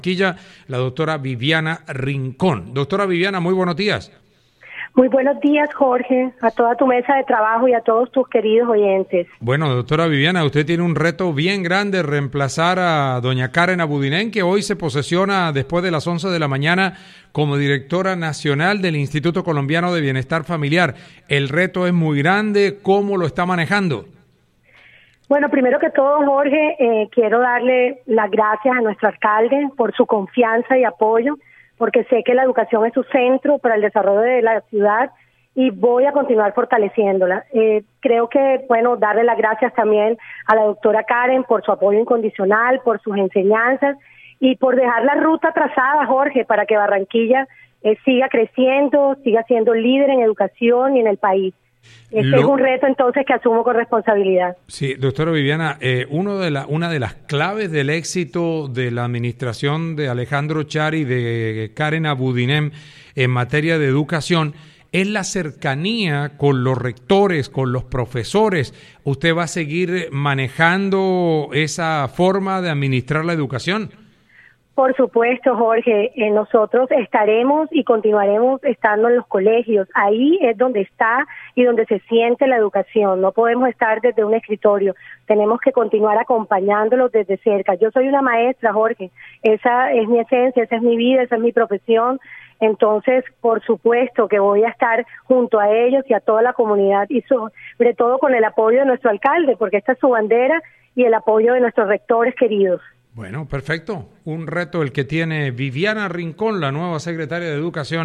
Barranquilla, la doctora Viviana Rincón. Doctora Viviana, muy buenos días. Muy buenos días, Jorge, a toda tu mesa de trabajo y a todos tus queridos oyentes. Bueno, doctora Viviana, usted tiene un reto bien grande, reemplazar a doña Karen Abudinen, que hoy se posesiona después de las 11 de la mañana como directora nacional del Instituto Colombiano de Bienestar Familiar. El reto es muy grande, ¿cómo lo está manejando? Bueno, primero que todo, Jorge, quiero darle las gracias a nuestro alcalde por su confianza y apoyo, porque sé que la educación es su centro para el desarrollo de la ciudad y voy a continuar fortaleciéndola. Creo que, bueno, darle las gracias también a la doctora Karen por su apoyo incondicional, por sus enseñanzas y por dejar la ruta trazada, Jorge, para que Barranquilla siga creciendo, siga siendo líder en educación y en el país. Este es un reto entonces que asumo con responsabilidad. Sí, doctora Viviana, una de las claves del éxito de la administración de Alejandro Char y de Karen Abudinen en materia de educación es la cercanía con los rectores, con los profesores. ¿Usted va a seguir manejando esa forma de administrar la educación? Por supuesto, Jorge, nosotros estaremos y continuaremos estando en los colegios. Ahí es donde está y donde se siente la educación. No podemos estar desde un escritorio. Tenemos que continuar acompañándolos desde cerca. Yo soy una maestra, Jorge. Esa es mi esencia, esa es mi vida, esa es mi profesión. Entonces, por supuesto que voy a estar junto a ellos y a toda la comunidad y sobre todo con el apoyo de nuestro alcalde, porque esta es su bandera y el apoyo de nuestros rectores queridos. Bueno, perfecto. Un reto el que tiene Viviana Rincón, la nueva secretaria de Educación.